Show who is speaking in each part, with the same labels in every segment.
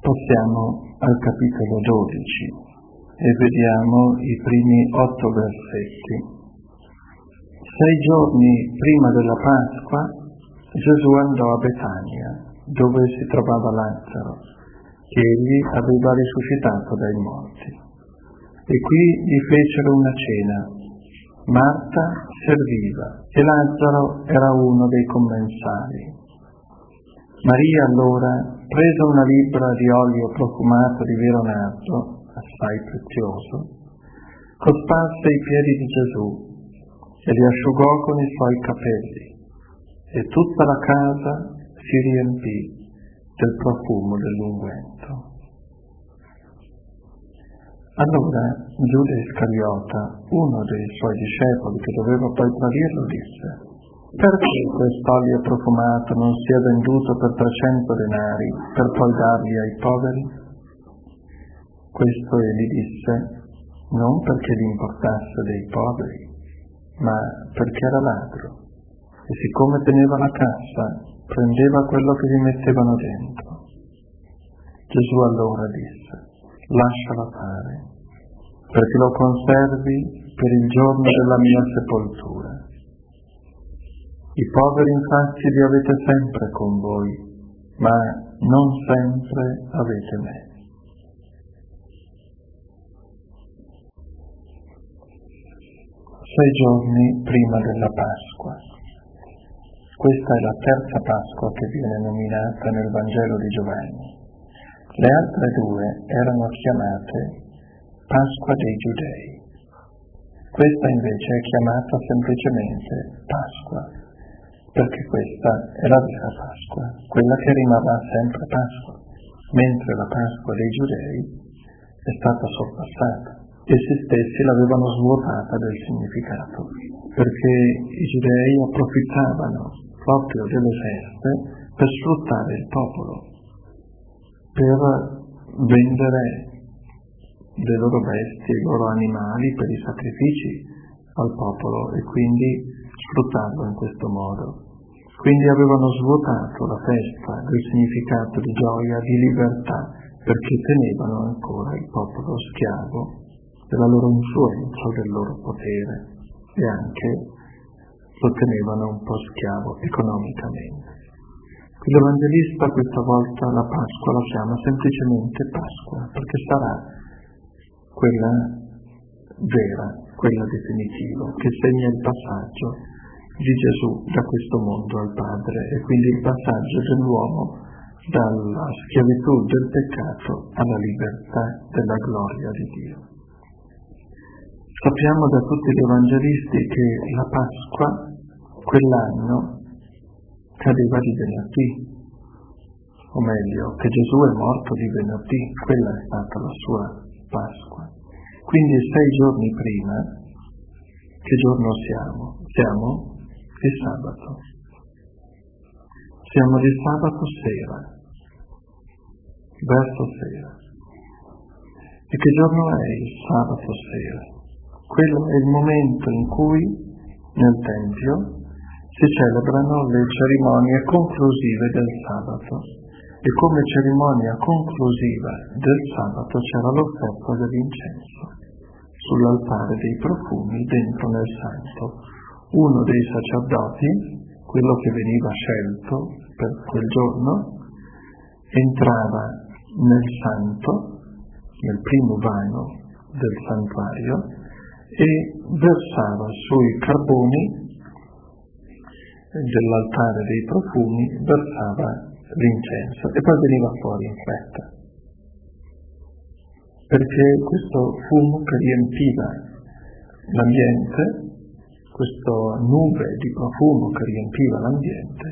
Speaker 1: Passiamo al capitolo 12 e vediamo i primi 8 versetti. 6 giorni prima della Pasqua Gesù andò a Betania, dove si trovava Lazzaro, che egli aveva risuscitato dai morti. E qui gli fecero una cena. Marta serviva e Lazzaro era uno dei commensali. Maria allora, presa una libbra di olio profumato di vero nardo, assai prezioso, cosparse i piedi di Gesù e li asciugò con i suoi capelli, e tutta la casa si riempì del profumo dell'unguento. Allora Giuda Iscariota, uno dei suoi discepoli che doveva poi tradirlo, disse: perché quest'olio profumato non sia venduto per 300 denari per poi darli ai poveri? Questo egli disse non perché gli importasse dei poveri, ma perché era ladro, e siccome teneva la cassa, prendeva quello che gli mettevano dentro. Gesù allora disse: lasciala fare, perché lo conservi per il giorno della mia sepoltura. I poveri infatti li avete sempre con voi, ma non sempre avete me. Sei giorni prima della Pasqua. Questa è la terza Pasqua che viene nominata nel Vangelo di Giovanni. Le altre due erano chiamate Pasqua dei Giudei. Questa invece è chiamata semplicemente Pasqua, perché questa è la vera Pasqua, quella che rimarrà sempre Pasqua, mentre la Pasqua dei Giudei è stata sorpassata. Essi stessi l'avevano svuotata del significato, perché i Giudei approfittavano proprio delle feste per sfruttare il popolo, per vendere le loro bestie, i loro animali per i sacrifici al popolo e quindi sfruttarlo in questo modo. Quindi avevano svuotato la festa del significato di gioia, di libertà, perché tenevano ancora il popolo schiavo della loro influenza, del loro potere, e anche lo tenevano un po' schiavo economicamente. L'Evangelista questa volta la Pasqua la chiama semplicemente Pasqua, perché sarà quella vera, quella definitiva, che segna il passaggio di Gesù da questo mondo al Padre, e quindi il passaggio dell'uomo dalla schiavitù del peccato alla libertà della gloria di Dio. Sappiamo da tutti gli evangelisti che la Pasqua quell'anno cadeva di venerdì, o meglio, che Gesù è morto di venerdì, quella è stata la sua Pasqua. Quindi 6 giorni prima, che giorno siamo? Siamo di sabato. Siamo di sabato sera, verso sera. E che giorno è il sabato sera? Quello è il momento in cui nel Tempio si celebrano le cerimonie conclusive del sabato, e come cerimonia conclusiva del sabato c'era l'offerta dell'incenso sull'altare dei profumi dentro nel santo. Uno dei sacerdoti, quello che veniva scelto per quel giorno, entrava nel santo, nel primo vano del santuario, e versava sui carboni dell'altare dei profumi, versava l'incenso e poi veniva fuori in fretta, perché questo fumo che riempiva l'ambiente, questa nube di profumo che riempiva l'ambiente,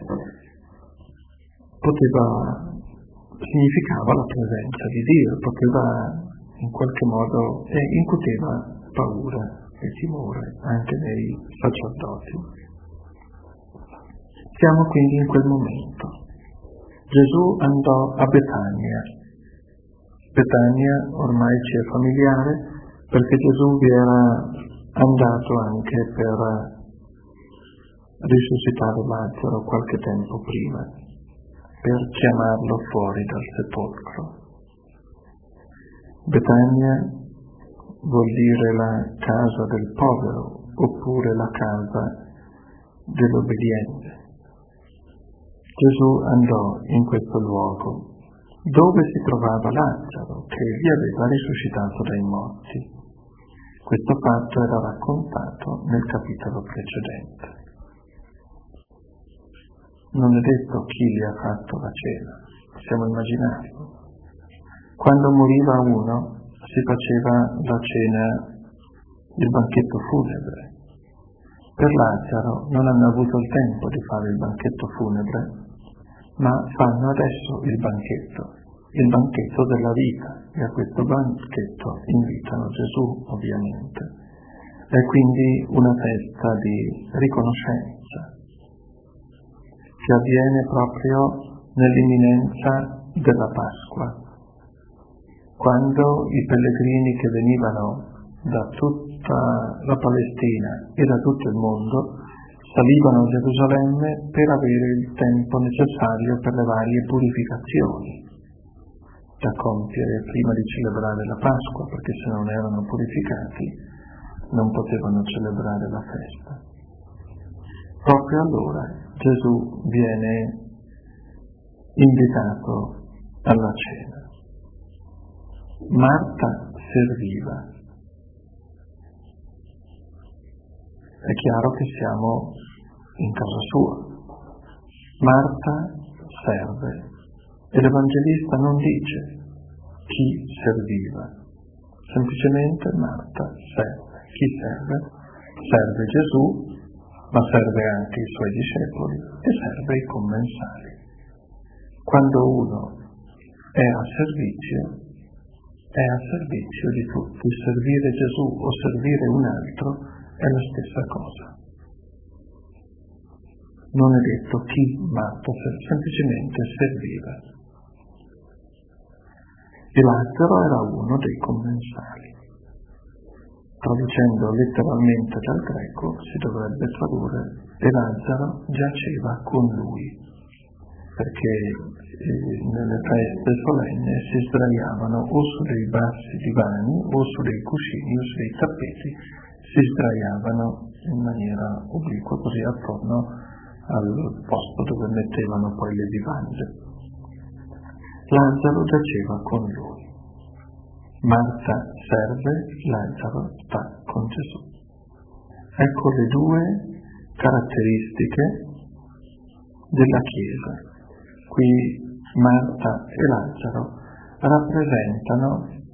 Speaker 1: significava la presenza di Dio, poteva in qualche modo incuteva paura e timore anche nei sacerdoti. Siamo quindi in quel momento. Gesù andò a Betania. Betania ormai ci è familiare perché Gesù vi era andato anche per risuscitare Lazzaro qualche tempo prima, per chiamarlo fuori dal sepolcro. Betania vuol dire la casa del povero, oppure la casa dell'obbediente. Gesù andò in questo luogo dove si trovava Lazzaro, che egli aveva risuscitato dai morti. Questo fatto era raccontato nel capitolo precedente. Non è detto chi gli ha fatto la cena, possiamo immaginarlo. Quando moriva uno si faceva la cena, il banchetto funebre. Per Lazzaro non hanno avuto il tempo di fare il banchetto funebre, ma fanno adesso il banchetto della vita, e a questo banchetto invitano Gesù, ovviamente. È quindi una festa di riconoscenza che avviene proprio nell'imminenza della Pasqua, quando i pellegrini che venivano da tutta la Palestina e da tutto il mondo salivano a Gerusalemme per avere il tempo necessario per le varie purificazioni da compiere prima di celebrare la Pasqua, perché se non erano purificati non potevano celebrare la festa. Proprio allora Gesù viene invitato alla cena. Marta serviva. È chiaro che siamo in casa sua. Marta serve e l'Evangelista non dice chi serviva, semplicemente Marta serve. Chi serve? Serve Gesù, ma serve anche i suoi discepoli e serve i commensali. Quando uno è a servizio di tutti. Servire Gesù o servire un altro è la stessa cosa. Non è detto chi Marta, semplicemente serviva. E Lazzaro era uno dei commensali. Traducendo letteralmente dal greco si dovrebbe tradurre e Lazzaro giaceva con lui, perché nelle feste solenne si sdraiavano o su dei bassi divani o su dei cuscini o su dei tappeti, si sdraiavano in maniera obliqua così attorno al posto dove mettevano poi le vivande. Lazzaro giaceva con lui. Marta serve, Lazzaro sta con Gesù. Ecco le due caratteristiche della Chiesa. Qui Marta e Lazzaro rappresentano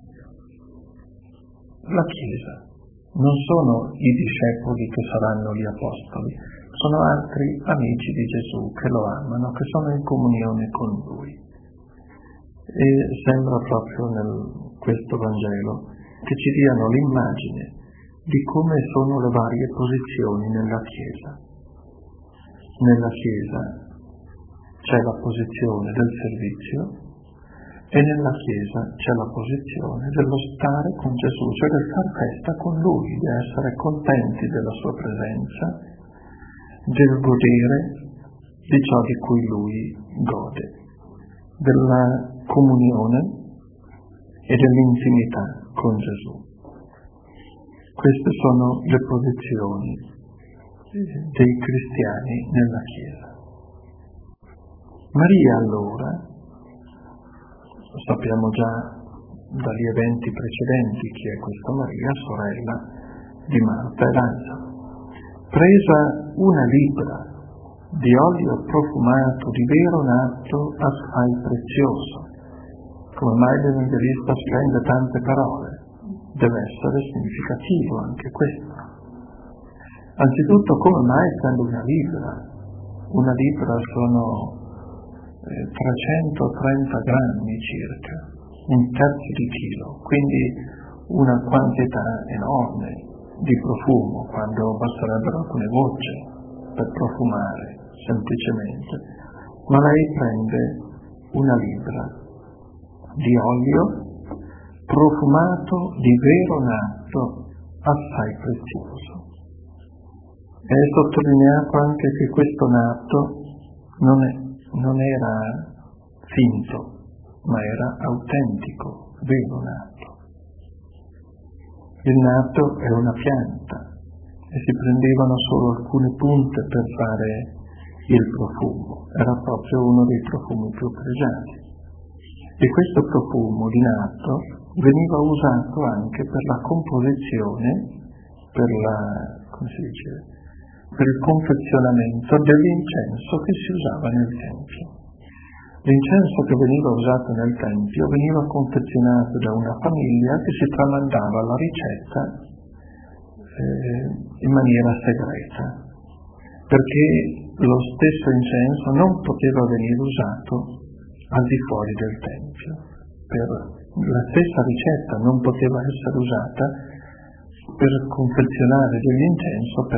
Speaker 1: la Chiesa. Non sono i discepoli che saranno gli apostoli, sono altri amici di Gesù che lo amano, che sono in comunione con Lui. E sembra proprio nel questo Vangelo che ci diano l'immagine di come sono le varie posizioni nella Chiesa. Nella Chiesa c'è la posizione del servizio e nella Chiesa c'è la posizione dello stare con Gesù, cioè del far festa con Lui, di essere contenti della Sua presenza, del godere di ciò di cui Lui gode, della comunione e dell'intimità con Gesù. Queste sono le posizioni dei cristiani nella Chiesa. Maria allora, lo sappiamo già dagli eventi precedenti chi è questa Maria, sorella di Marta e Lazzaro, presa una libbra di olio profumato di vero natto assai prezioso. Come mai l'Evangelista spende tante parole? Deve essere significativo anche questo. Anzitutto, come mai essendo una libbra? Una libbra sono 330 grammi circa, un terzo di chilo, quindi una quantità enorme di profumo, quando basterebbero alcune gocce per profumare semplicemente. Ma lei prende una libbra di olio profumato di vero natto assai prezioso. È sottolineato anche che questo natto non era finto, ma era autentico, vero natto. Il nardo è una pianta e si prendevano solo alcune punte per fare il profumo. Era proprio uno dei profumi più pregiati. E questo profumo di nardo veniva usato anche per la composizione, per il confezionamento dell'incenso che si usava nel Tempio. L'incenso che veniva usato nel Tempio veniva confezionato da una famiglia che si tramandava la ricetta in maniera segreta, perché lo stesso incenso non poteva venire usato al di fuori del Tempio. La stessa ricetta non poteva essere usata per confezionare dell'incenso per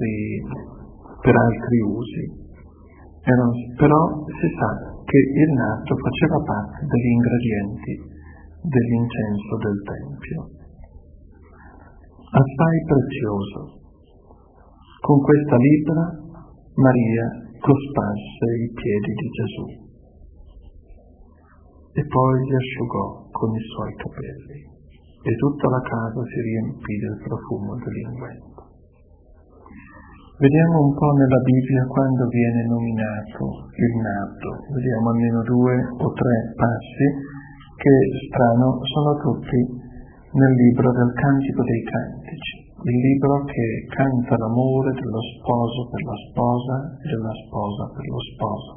Speaker 1: altri usi. Però si sa che il nardo faceva parte degli ingredienti dell'incenso del Tempio. Assai prezioso. Con questa libbra Maria cosparse i piedi di Gesù e poi li asciugò con i suoi capelli e tutta la casa si riempì del profumo dell'unguento. Vediamo un po' nella Bibbia quando viene nominato il nardo. Vediamo almeno 2 o 3 passi che, strano, sono tutti nel libro del Cantico dei Cantici, il libro che canta l'amore dello sposo per la sposa e della sposa per lo sposo.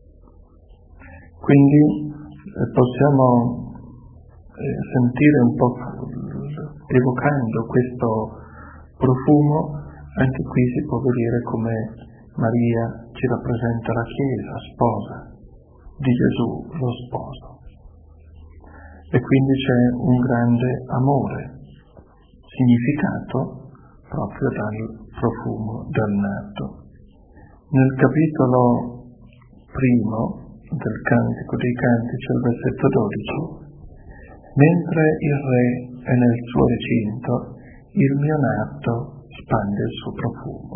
Speaker 1: Quindi possiamo sentire un po', evocando questo profumo. Anche qui si può vedere come Maria ci rappresenta la Chiesa, sposa di Gesù, lo sposo. E quindi c'è un grande amore, significato proprio dal profumo del nardo. Nel capitolo 1 del Cantico dei Cantici, al versetto 12, mentre il Re è nel suo recinto, il mio nardo spande il suo profumo.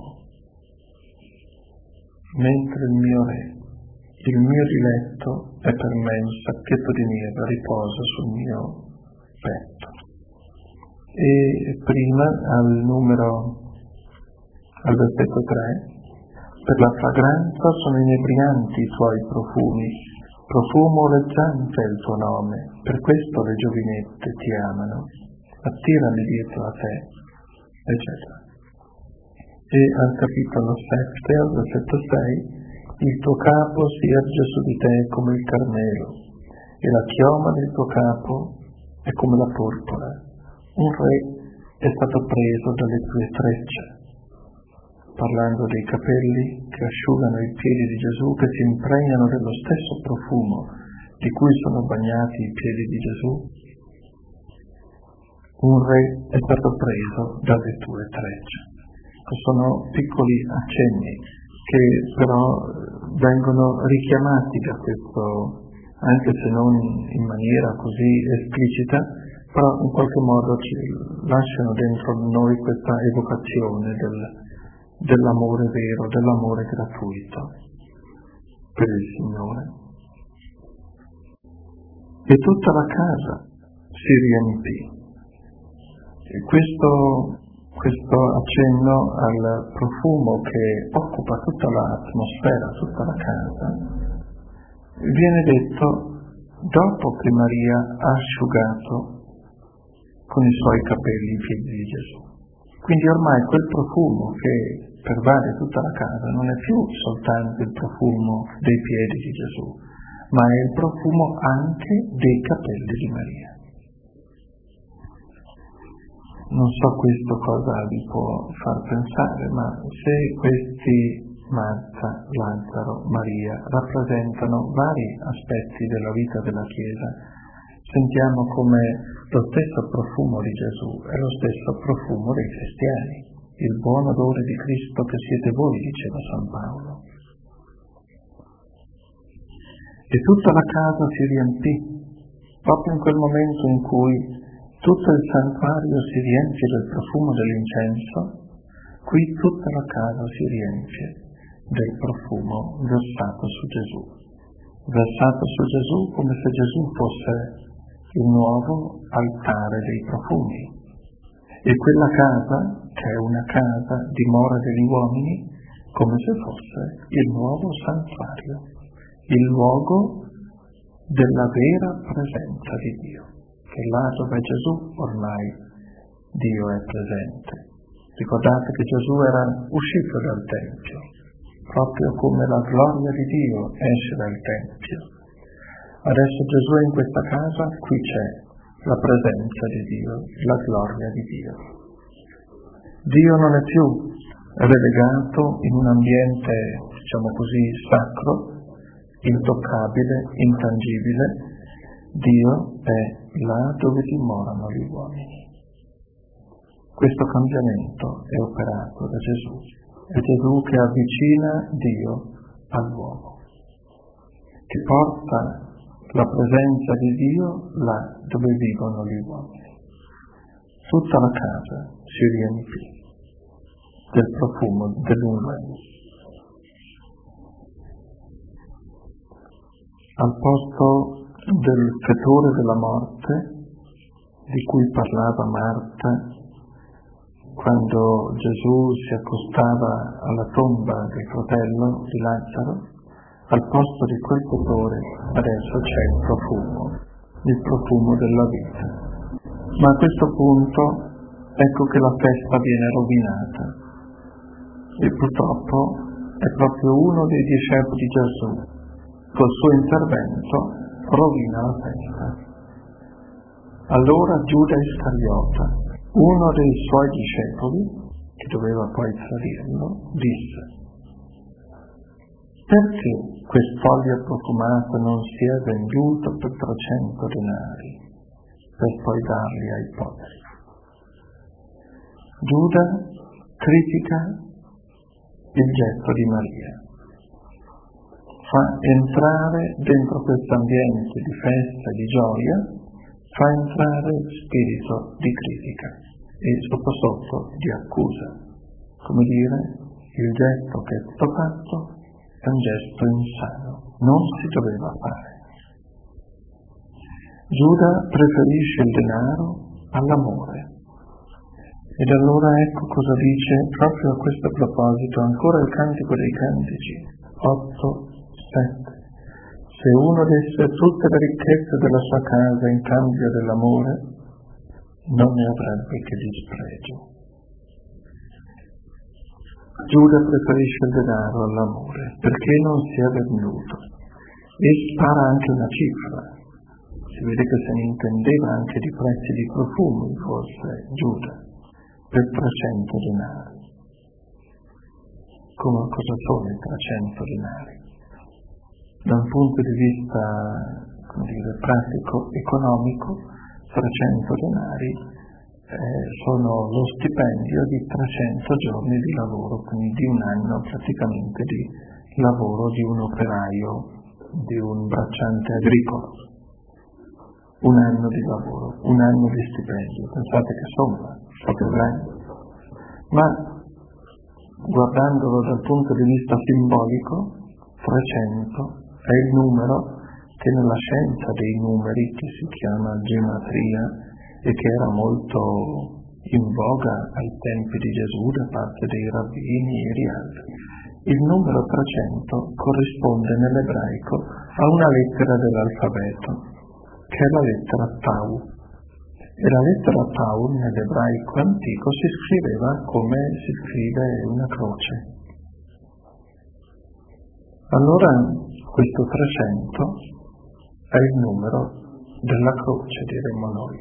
Speaker 1: Mentre il mio Re, il mio diletto è per me un sacchetto di mirra, riposa sul mio petto. E prima al versetto 3, per la fragranza sono inebrianti i tuoi profumi, profumo leggiante è il tuo nome, per questo le giovinette ti amano, attirali dietro a te, eccetera. E al capitolo 7, al versetto 6, il tuo capo si erge su di te come il Carmelo, e la chioma del tuo capo è come la porpora. Un re è stato preso dalle tue trecce, parlando dei capelli che asciugano i piedi di Gesù, che si impregnano dello stesso profumo di cui sono bagnati i piedi di Gesù. Un re è stato preso dalle tue trecce. Sono piccoli accenni che però vengono richiamati da questo, anche se non in maniera così esplicita, però in qualche modo ci lasciano dentro noi questa evocazione dell'amore vero, dell'amore gratuito per il Signore. E tutta la casa si riempì. E questo accenno al profumo che occupa tutta l'atmosfera, tutta la casa, viene detto dopo che Maria ha asciugato con i suoi capelli i piedi di Gesù. Quindi ormai quel profumo che pervade tutta la casa non è più soltanto il profumo dei piedi di Gesù, ma è il profumo anche dei capelli di Maria. Non so questo cosa vi può far pensare, ma se questi Marta, Lazzaro, Maria rappresentano vari aspetti della vita della Chiesa, sentiamo come lo stesso profumo di Gesù è lo stesso profumo dei cristiani, il buon odore di Cristo che siete voi, diceva San Paolo. E tutta la casa si riempì, proprio in quel momento in cui tutto il santuario si riempie del profumo dell'incenso, qui tutta la casa si riempie del profumo versato su Gesù. Versato su Gesù come se Gesù fosse il nuovo altare dei profumi. E quella casa, che è una casa, dimora degli uomini, come se fosse il nuovo santuario, il luogo della vera presenza di Dio, che là dove Gesù ormai Dio è presente. Ricordate che Gesù era uscito dal Tempio, proprio come la gloria di Dio esce dal Tempio. Adesso Gesù è in questa casa, qui c'è la presenza di Dio, la gloria di Dio. Dio non è più relegato in un ambiente, diciamo così, sacro, intoccabile, intangibile. Dio è là dove dimorano gli uomini. Questo cambiamento è operato da Gesù. È Gesù che avvicina Dio all'uomo, che porta la presenza di Dio là dove vivono gli uomini. Tutta la casa si riempì del profumo dell'unguento. Al posto del fetore della morte, di cui parlava Marta, quando Gesù si accostava alla tomba del fratello di Lazzaro, al posto di quel fetore adesso c'è il profumo della vita. Ma a questo punto ecco che la festa viene rovinata e purtroppo è proprio uno dei discepoli di Gesù, col suo intervento rovina la festa. Allora Giuda Iscariota, uno dei suoi discepoli, che doveva poi tradirlo, disse: perché quest'olio profumato non si è venduto per 300 denari, per poi darli ai poveri? Giuda critica il gesto di Maria, fa entrare dentro questo ambiente di festa e di gioia, fa entrare spirito di critica e sotto di accusa, come dire, il gesto che è stato fatto è un gesto insano, non si doveva fare. Giuda preferisce il denaro all'amore. Ed allora ecco cosa dice proprio a questo proposito ancora il Cantico dei Cantici 8:7. Se uno desse tutte le ricchezze della sua casa in cambio dell'amore, non ne avrebbe che dispregio. Giuda preferisce il denaro all'amore perché non si è venduto e spara anche una cifra. Si vede che se ne intendeva anche di prezzi di profumi, forse Giuda, per 300 denari. Come cosa sono i 300 denari? Da un punto di vista, come dire, pratico, economico, 300 denari sono lo stipendio di 300 giorni di lavoro, quindi di un anno praticamente di lavoro di un operaio, di un bracciante agricolo. Un anno di lavoro, un anno di stipendio. Pensate che somma, proprio grande. Ma guardandolo dal punto di vista simbolico, 300 è il numero che nella scienza dei numeri, che si chiama gematria e che era molto in voga ai tempi di Gesù da parte dei rabbini e di altri, il numero 300 corrisponde nell'ebraico a una lettera dell'alfabeto, che è la lettera Tau. E la lettera Tau nell'ebraico antico si scriveva come si scrive una croce. Allora questo 300 è il numero della croce, diremmo noi.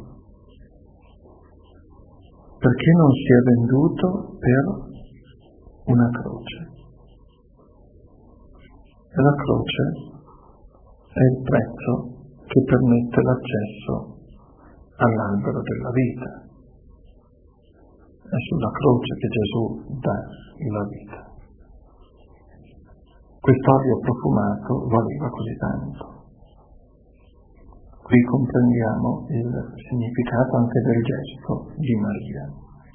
Speaker 1: Perché non si è venduto per una croce? E la croce è il prezzo che permette l'accesso all'albero della vita. È sulla croce che Gesù dà la vita. Quest'olio profumato valeva così tanto. Qui comprendiamo il significato anche del gesto di Maria.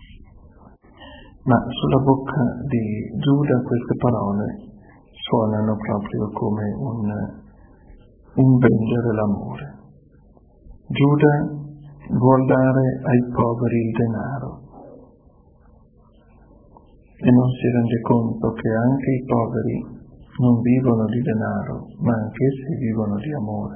Speaker 1: Ma sulla bocca di Giuda queste parole suonano proprio come un vendere l'amore. Giuda vuol dare ai poveri il denaro e non si rende conto che anche i poveri non vivono di denaro, ma anch'essi vivono di amore.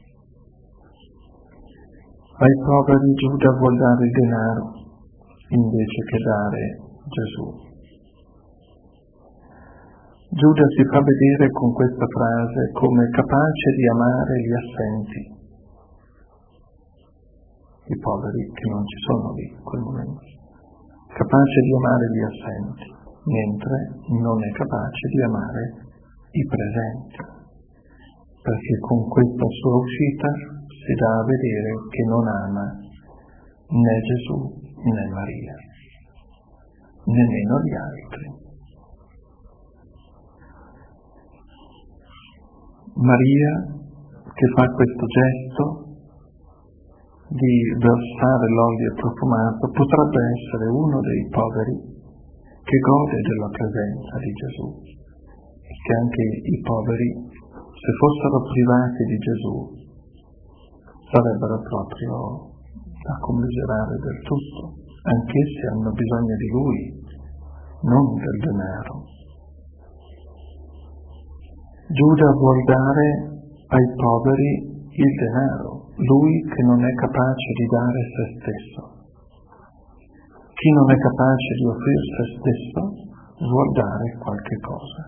Speaker 1: Ai poveri Giuda vuol dare il denaro invece che dare Gesù. Giuda si fa vedere con questa frase come capace di amare gli assenti, i poveri che non ci sono lì in quel momento, capace di amare gli assenti, mentre non è capace di amare i presenti, perché con questa sua uscita si dà a vedere che non ama né Gesù né Maria, nemmeno gli altri. Maria, che fa questo gesto di versare l'olio profumato, potrebbe essere uno dei poveri che gode della presenza di Gesù, perché anche i poveri, se fossero privati di Gesù, sarebbero proprio da commiserare del tutto. Anch'essi hanno bisogno di Lui, non del denaro. Giuda vuol dare ai poveri il denaro, lui che non è capace di dare se stesso. Chi non è capace di offrire se stesso vuol dare qualche cosa,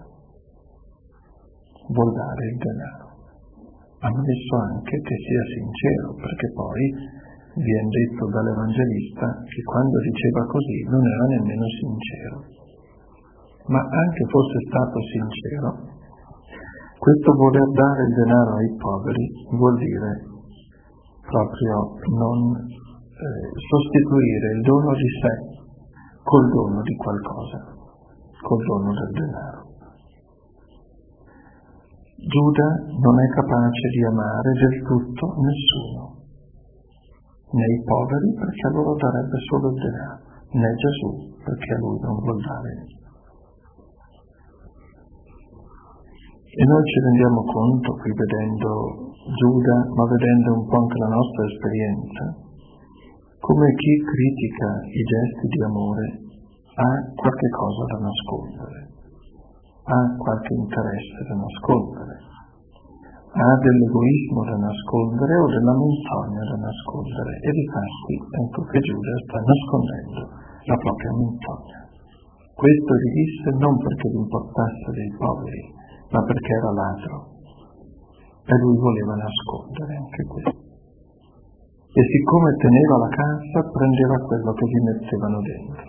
Speaker 1: vuol dare il denaro. Ammesso anche che sia sincero, perché poi viene detto dall'Evangelista che quando diceva così non era nemmeno sincero. Ma anche fosse stato sincero, questo voler dare il denaro ai poveri vuol dire proprio non sostituire il dono di sé col dono di qualcosa, col dono del denaro. Giuda non è capace di amare del tutto nessuno, né i poveri perché a loro darebbe solo il denaro, né Gesù perché a lui non vuol dare niente. E noi ci rendiamo conto qui vedendo Giuda, ma vedendo un po' anche la nostra esperienza, come chi critica i gesti di amore ha qualche cosa da nascondere, ha qualche interesse da nascondere, ha dell'egoismo da nascondere o della menzogna da nascondere, e difatti ecco che Giuda sta nascondendo la propria menzogna. Questo gli disse non perché gli importasse dei poveri, ma perché era ladro e lui voleva nascondere anche questo. E siccome teneva la cassa, prendeva quello che gli mettevano dentro.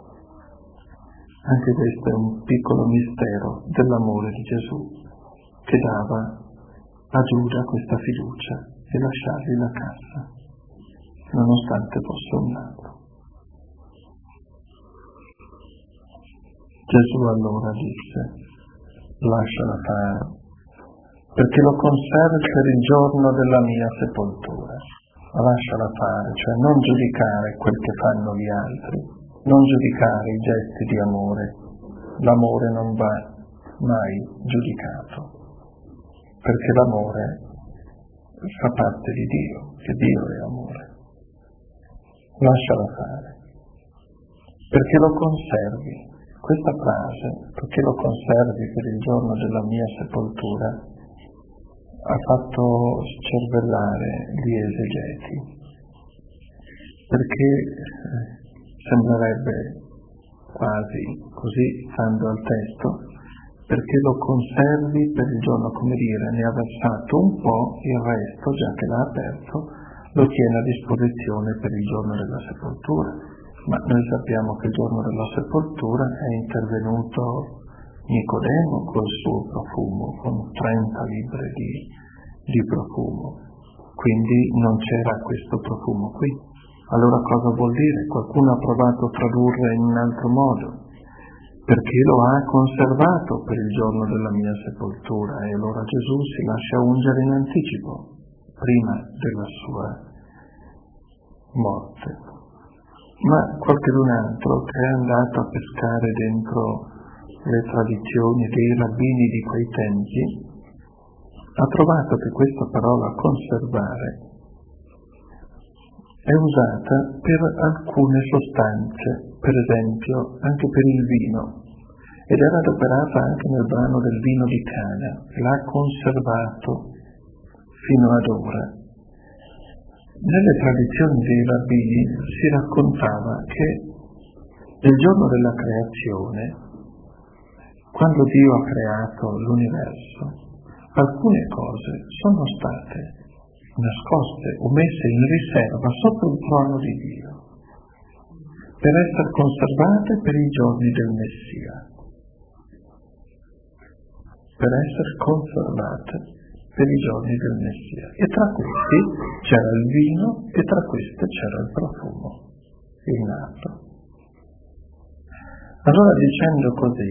Speaker 1: Anche questo è un piccolo mistero dell'amore di Gesù, che dava a Giuda questa fiducia e lasciargli la cassa, nonostante fosse un ladro. Gesù allora disse: lasciala fare, perché lo conservi per il giorno della mia sepoltura. Lasciala fare, cioè non giudicare quel che fanno gli altri, non giudicare i gesti di amore. L'amore non va mai giudicato, perché l'amore fa parte di Dio, che Dio è amore. Lasciala fare, perché lo conservi. Questa frase, perché lo conservi per il giorno della mia sepoltura, ha fatto scervellare gli esegeti, perché sembrerebbe quasi così, stando al testo, perché lo conservi per il giorno, come dire, ne ha versato un po', il resto, già che l'ha aperto, lo tiene a disposizione per il giorno della sepoltura. Ma noi sappiamo che il giorno della sepoltura è intervenuto Nicodemo col suo profumo, con 30 libbre di profumo. Quindi non c'era questo profumo qui. Allora cosa vuol dire? Qualcuno ha provato a tradurre in un altro modo, perché lo ha conservato per il giorno della mia sepoltura, e allora Gesù si lascia ungere in anticipo, prima della sua morte. Ma qualcun altro che è andato a pescare dentro le tradizioni dei rabbini di quei tempi ha trovato che questa parola conservare è usata per alcune sostanze, per esempio anche per il vino, ed era adoperata anche nel brano del vino di Cana, l'ha conservato fino ad ora. Nelle tradizioni dei rabbini si raccontava che nel giorno della creazione, quando Dio ha creato l'universo, alcune cose sono state nascoste o messe in riserva sotto il trono di Dio per essere conservate per i giorni del Messia. Per essere conservate per i giorni del Messia. E tra questi c'era il vino e tra queste c'era il profumo, il nato. Allora, dicendo così,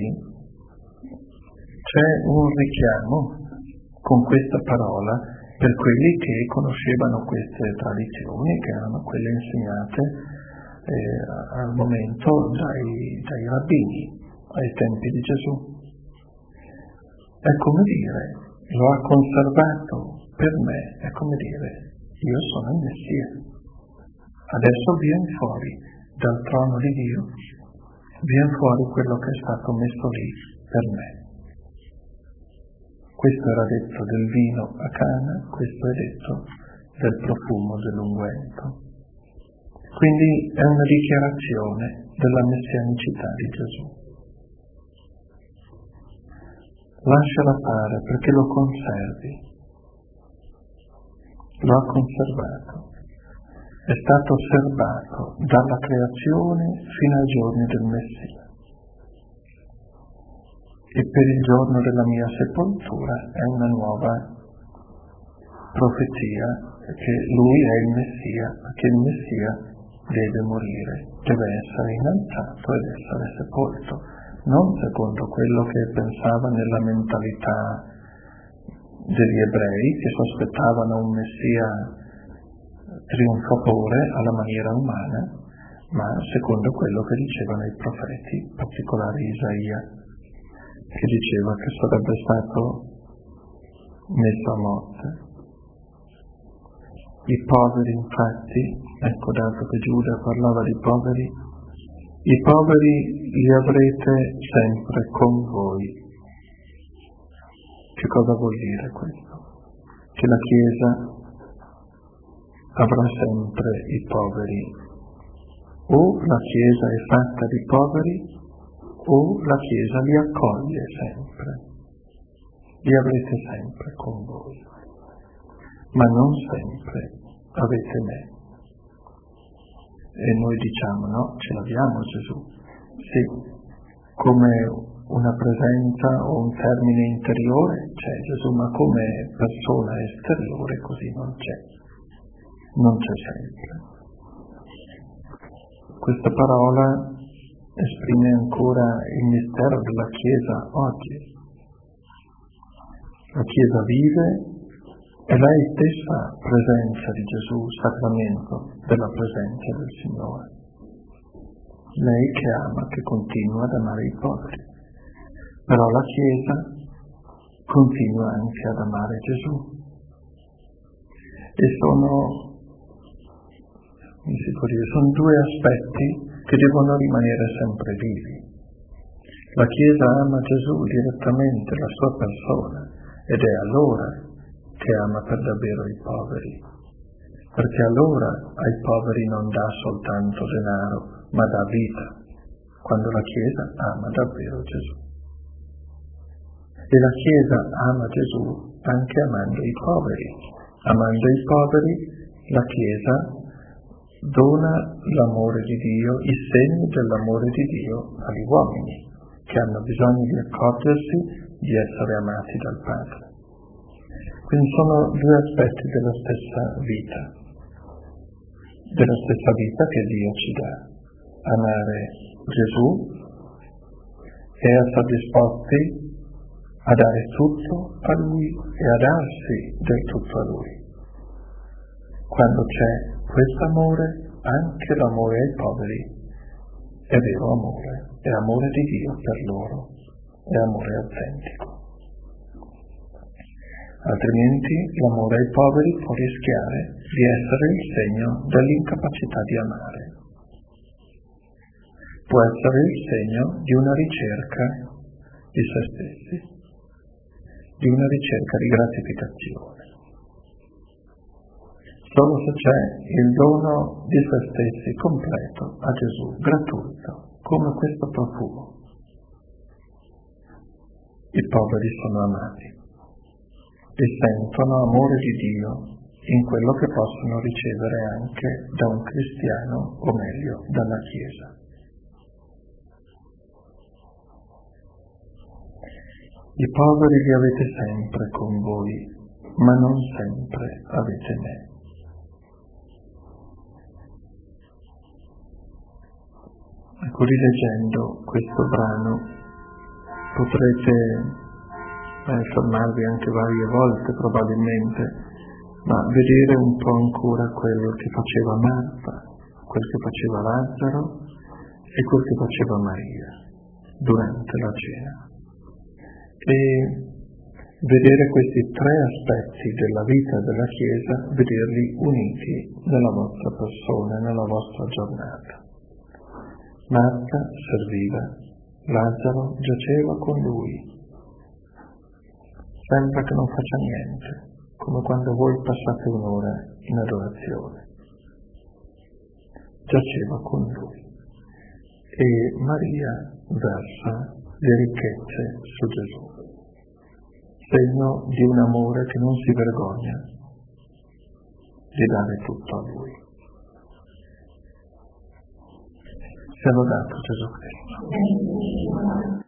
Speaker 1: c'è un richiamo con questa parola per quelli che conoscevano queste tradizioni, che erano quelle insegnate al momento dai rabbini, ai tempi di Gesù. È come dire, lo ha conservato per me, è come dire, io sono il Messia. Adesso viene fuori dal trono di Dio, viene fuori quello che è stato messo lì per me. Questo era detto del vino a Cana, questo è detto del profumo dell'unguento. Quindi è una dichiarazione della messianicità di Gesù. Lasciala fare perché lo conservi. Lo ha conservato. È stato osservato dalla creazione fino ai giorni del Messia. E per il giorno della mia sepoltura è una nuova profezia che lui è il Messia, che il Messia deve morire, deve essere innalzato ed essere sepolto, non secondo quello che pensava nella mentalità degli ebrei, che sospettavano un Messia trionfatore alla maniera umana, ma secondo quello che dicevano i profeti, in particolare Isaia, che diceva che sarebbe stato messo a morte. I poveri, infatti, ecco, dato che Giuda parlava di poveri, i poveri li avrete sempre con voi. Che cosa vuol dire questo? Che la Chiesa avrà sempre i poveri. O la Chiesa è fatta di poveri, o la Chiesa li accoglie sempre. Li avrete sempre con voi. Ma non sempre avete me. E noi diciamo, no, ce l'abbiamo Gesù. Sì, come una presenza o un termine interiore c'è Gesù, ma come persona esteriore così non c'è. Non c'è sempre. Questa parola esprime ancora il mistero della Chiesa oggi. La Chiesa vive è lei stessa presenza di Gesù, sacramento della presenza del Signore. Lei che ama, che continua ad amare i poveri. Però la Chiesa continua anche ad amare Gesù. E sono due aspetti che devono rimanere sempre vivi. La Chiesa ama Gesù direttamente, la sua persona, ed è allora che ama per davvero i poveri, perché allora ai poveri non dà soltanto denaro, ma dà vita, quando la Chiesa ama davvero Gesù. E la Chiesa ama Gesù anche amando i poveri. Amando i poveri, la Chiesa dona l'amore di Dio, i segni dell'amore di Dio agli uomini, che hanno bisogno di accorgersi di essere amati dal Padre. Quindi sono due aspetti della stessa vita che Dio ci dà. Amare Gesù e essere disposti a dare tutto a Lui e a darsi del tutto a Lui. Quando c'è questo amore, anche l'amore ai poveri è vero amore, è amore di Dio per loro, è amore autentico. altrimenti l'amore ai poveri può rischiare di essere il segno dell'incapacità di amare. Può essere il segno di una ricerca di se stessi, di una ricerca di gratificazione. Solo se c'è il dono di se stessi completo a Gesù, gratuito, come questo profumo, i poveri sono amati e sentono amore di Dio in quello che possono ricevere anche da un cristiano, o meglio, dalla Chiesa. I poveri li avete sempre con voi, ma non sempre avete me. Ecco, rileggendo questo brano potrete fermarvi anche varie volte probabilmente, ma vedere un po' ancora quello che faceva Marta, quel che faceva Lazzaro e quel che faceva Maria durante la cena. E vedere questi tre aspetti della vita della Chiesa, vederli uniti nella vostra persona, nella vostra giornata. Marta serviva, Lazzaro giaceva con lui. Sembra che non faccia niente, come quando voi passate un'ora in adorazione. Giaceva con lui. E Maria versa le ricchezze su Gesù, segno di un amore che non si vergogna di dare tutto a lui. Sia lodato Gesù Cristo.